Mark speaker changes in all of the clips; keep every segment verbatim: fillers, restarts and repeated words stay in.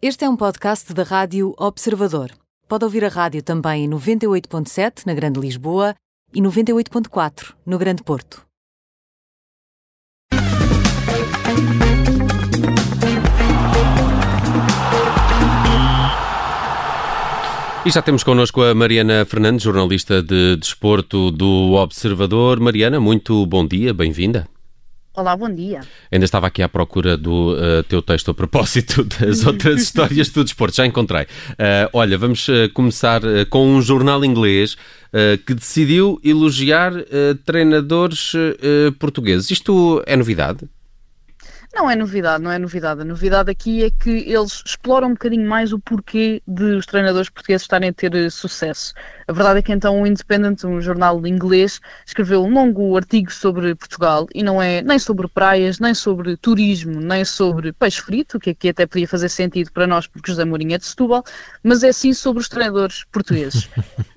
Speaker 1: Este é um podcast da Rádio Observador. Pode ouvir a rádio também em noventa e oito ponto sete na Grande Lisboa e noventa e oito ponto quatro no Grande Porto.
Speaker 2: E já temos connosco a Mariana Fernandes, jornalista de desporto do Observador. Mariana, muito bom dia, bem-vinda.
Speaker 3: Olá, bom dia.
Speaker 2: Ainda estava aqui à procura do uh, teu texto a propósito das outras histórias do desporto. Já encontrei. Uh, olha, vamos uh, começar uh, com um jornal inglês uh, que decidiu elogiar uh, treinadores uh, portugueses. Isto é novidade?
Speaker 3: Não é novidade, não é novidade. A novidade aqui é que eles exploram um bocadinho mais o porquê de os treinadores portugueses estarem a ter sucesso. A verdade é que então o Independent, um jornal inglês, escreveu um longo artigo sobre Portugal e não é nem sobre praias, nem sobre turismo, nem sobre peixe frito, que aqui até podia fazer sentido para nós porque José Mourinho é de Setúbal, mas é sim sobre os treinadores portugueses.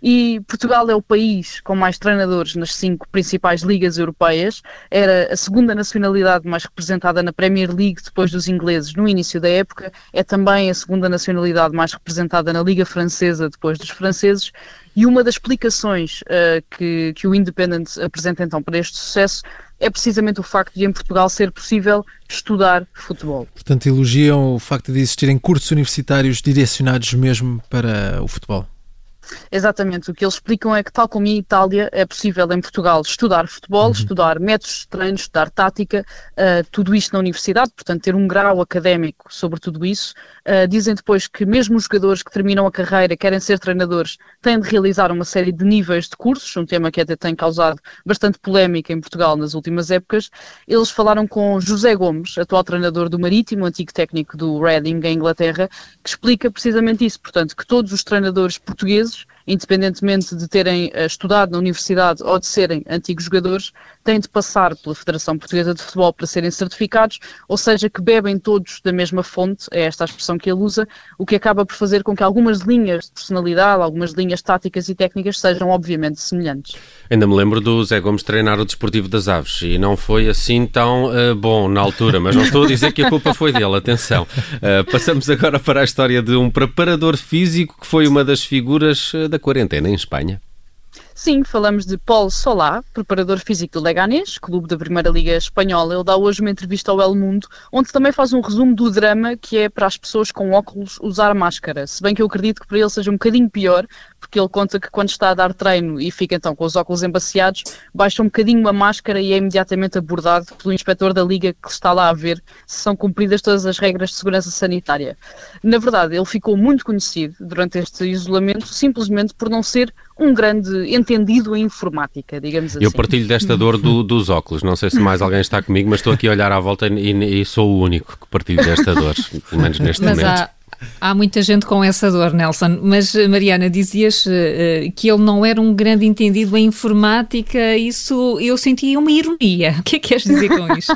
Speaker 3: E Portugal é o país com mais treinadores nas cinco principais ligas europeias, era a segunda nacionalidade mais representada na Premier League depois dos ingleses no início da época, é também a segunda nacionalidade mais representada na Liga Francesa depois dos franceses. E uma das explicações uh, que, que o Independent apresenta então para este sucesso é precisamente o facto de em Portugal ser possível estudar futebol.
Speaker 4: Portanto, elogiam o facto de existirem cursos universitários direcionados mesmo para o futebol.
Speaker 3: Exatamente, o que eles explicam é que, tal como em Itália, é possível em Portugal estudar futebol, uhum. estudar métodos de treino, estudar tática, uh, tudo isto na universidade, portanto ter um grau académico sobre tudo isso. Uh, dizem depois que mesmo os jogadores que terminam a carreira, querem ser treinadores, têm de realizar uma série de níveis de cursos, um tema que até tem causado bastante polémica em Portugal nas últimas épocas. Eles falaram com José Gomes, atual treinador do Marítimo, antigo técnico do Reading em Inglaterra, que explica precisamente isso, portanto que todos os treinadores portugueses, independentemente de terem uh, estudado na universidade ou de serem antigos jogadores, têm de passar pela Federação Portuguesa de Futebol para serem certificados, ou seja, que bebem todos da mesma fonte, é esta a expressão que ele usa, o que acaba por fazer com que algumas linhas de personalidade, algumas linhas táticas e técnicas sejam obviamente semelhantes.
Speaker 2: Ainda me lembro do Zé Gomes treinar o Desportivo das Aves e não foi assim tão uh, bom na altura, mas não estou a dizer que a culpa foi dele, atenção. Uh, passamos agora para a história de um preparador físico que foi uma das figuras uh, da quarentena em Espanha.
Speaker 3: Sim, falamos de Pol Solá, preparador físico do Leganés, clube da Primeira Liga Espanhola. Ele dá hoje uma entrevista ao El Mundo, onde também faz um resumo do drama que é para as pessoas com óculos usar máscara. Se bem que eu acredito que para ele seja um bocadinho pior, porque ele conta que quando está a dar treino e fica então com os óculos embaciados, baixa um bocadinho a máscara e é imediatamente abordado pelo inspetor da Liga que está lá a ver se são cumpridas todas as regras de segurança sanitária. Na verdade, ele ficou muito conhecido durante este isolamento simplesmente por não ser um grande entendido em informática, digamos assim.
Speaker 2: Eu partilho desta dor do, dos óculos. Não sei se mais alguém está comigo, mas estou aqui a olhar à volta e, e sou o único que partilho desta dor, pelo menos neste
Speaker 5: mas
Speaker 2: momento.
Speaker 5: Há... Há muita gente com essa dor, Nelson, mas Mariana, dizias uh, que ele não era um grande entendido em informática, isso eu senti uma ironia. O que é que queres dizer com isto?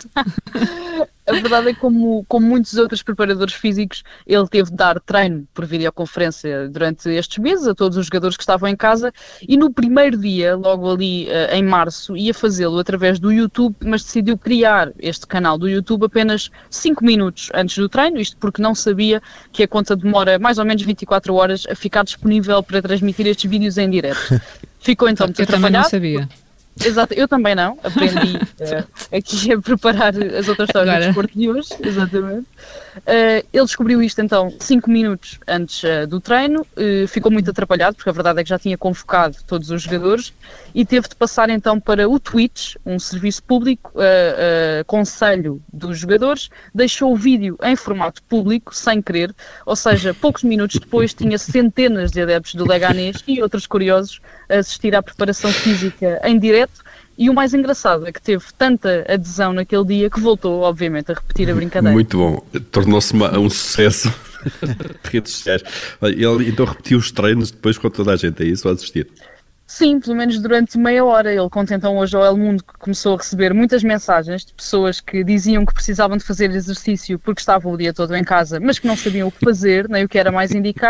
Speaker 3: A verdade é que, como, como muitos outros preparadores físicos, ele teve de dar treino por videoconferência durante estes meses a todos os jogadores que estavam em casa e no primeiro dia, logo ali uh, em março, ia fazê-lo através do YouTube, mas decidiu criar este canal do YouTube apenas cinco minutos antes do treino, isto porque não sabia que a conta demora mais ou menos vinte e quatro horas a ficar disponível para transmitir estes vídeos em direto. Ficou então muito atrapalhado.
Speaker 5: Eu também não sabia.
Speaker 3: Exato, eu também não, aprendi uh, aqui a preparar as outras histórias do desporto de hoje, exatamente. Uh, ele descobriu isto então cinco minutos antes uh, do treino, uh, ficou muito atrapalhado, porque a verdade é que já tinha convocado todos os jogadores e teve de passar então para o Twitch, um serviço público, uh, uh, conselho dos jogadores, deixou o vídeo em formato público, sem querer, ou seja, poucos minutos depois tinha centenas de adeptos do Leganés e outros curiosos a assistir à preparação física em direto. E o mais engraçado é que teve tanta adesão naquele dia que voltou, obviamente, a repetir a brincadeira.
Speaker 6: Muito bom. Tornou-se um sucesso de redes sociais. Ele então repetiu os treinos depois com toda a gente, é isso, a assistir?
Speaker 3: Sim, pelo menos durante meia hora. Ele conta então hoje ao El Mundo que começou a receber muitas mensagens de pessoas que diziam que precisavam de fazer exercício porque estavam o dia todo em casa, mas que não sabiam o que fazer, nem o que era mais indicado.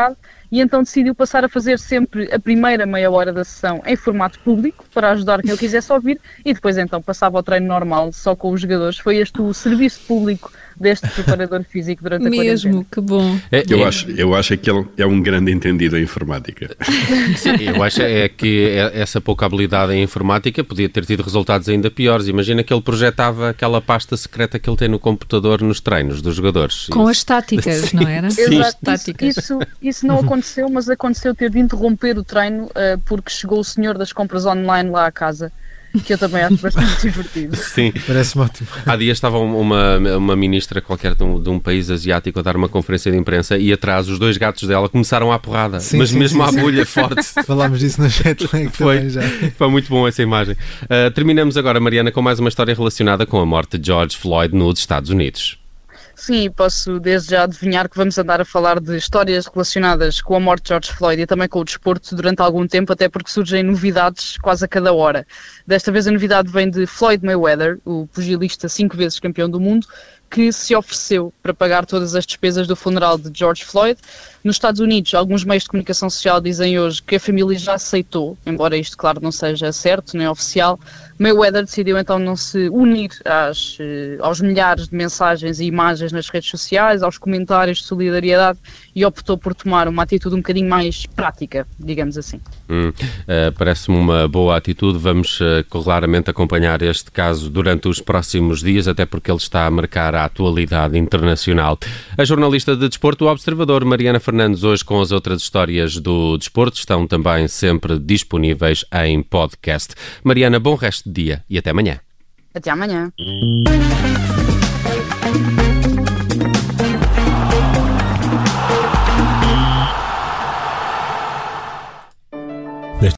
Speaker 3: e então decidiu passar a fazer sempre a primeira meia hora da sessão em formato público, para ajudar quem o quisesse ouvir, e depois então passava ao treino normal, só com os jogadores. Foi este o serviço público deste preparador físico durante a
Speaker 5: Mesmo,
Speaker 3: quarentena.
Speaker 5: que bom.
Speaker 2: É,
Speaker 6: Eu,
Speaker 2: é,
Speaker 6: acho, eu acho que ele é um grande entendido em informática.
Speaker 2: sim, eu acho é que essa pouca habilidade em informática podia ter tido resultados ainda piores. Imagina que ele projetava aquela pasta secreta que ele tem no computador nos treinos dos jogadores.
Speaker 5: Com
Speaker 2: isso.
Speaker 5: as táticas,
Speaker 2: Sim.
Speaker 5: não era?
Speaker 2: Sim.
Speaker 3: Exato,
Speaker 5: Táticas.
Speaker 3: isso, isso, isso não aconteceu, mas aconteceu ter de interromper o treino uh, porque chegou o senhor das compras online lá à casa, que eu também acho bastante divertido.
Speaker 2: Sim.
Speaker 4: Parece-me ótimo.
Speaker 2: Há dias estava uma, uma ministra qualquer de um, de um país asiático a dar uma conferência de imprensa e atrás os dois gatos dela começaram à porrada,
Speaker 4: Sim,
Speaker 2: mas
Speaker 4: sim,
Speaker 2: mesmo
Speaker 4: sim,
Speaker 2: à
Speaker 4: sim.
Speaker 2: bulha forte.
Speaker 4: Falámos disso no jetlag
Speaker 2: Foi.
Speaker 4: também já.
Speaker 2: Foi muito bom essa imagem. Uh, terminamos agora, Mariana, com mais uma história relacionada com a morte de George Floyd nos Estados Unidos.
Speaker 3: Sim, posso desde já adivinhar que vamos andar a falar de histórias relacionadas com a morte de George Floyd e também com o desporto durante algum tempo, até porque surgem novidades quase a cada hora. Desta vez a novidade vem de Floyd Mayweather, o pugilista cinco vezes campeão do mundo, que se ofereceu para pagar todas as despesas do funeral de George Floyd. Nos Estados Unidos, alguns meios de comunicação social dizem hoje que a família já aceitou, embora isto, claro, não seja certo, nem oficial. Mayweather decidiu então não se unir às, aos milhares de mensagens e imagens nas redes sociais, aos comentários de solidariedade, e optou por tomar uma atitude um bocadinho mais prática, digamos assim.
Speaker 2: Hum, uh, parece-me uma boa atitude. Vamos uh, claramente acompanhar este caso durante os próximos dias, até porque ele está a marcar a atualidade internacional. A jornalista de desporto, o Observador, Mariana Fernandes, hoje com as outras histórias do desporto, estão também sempre disponíveis em podcast. Mariana, bom resto de dia e até amanhã.
Speaker 3: Até amanhã.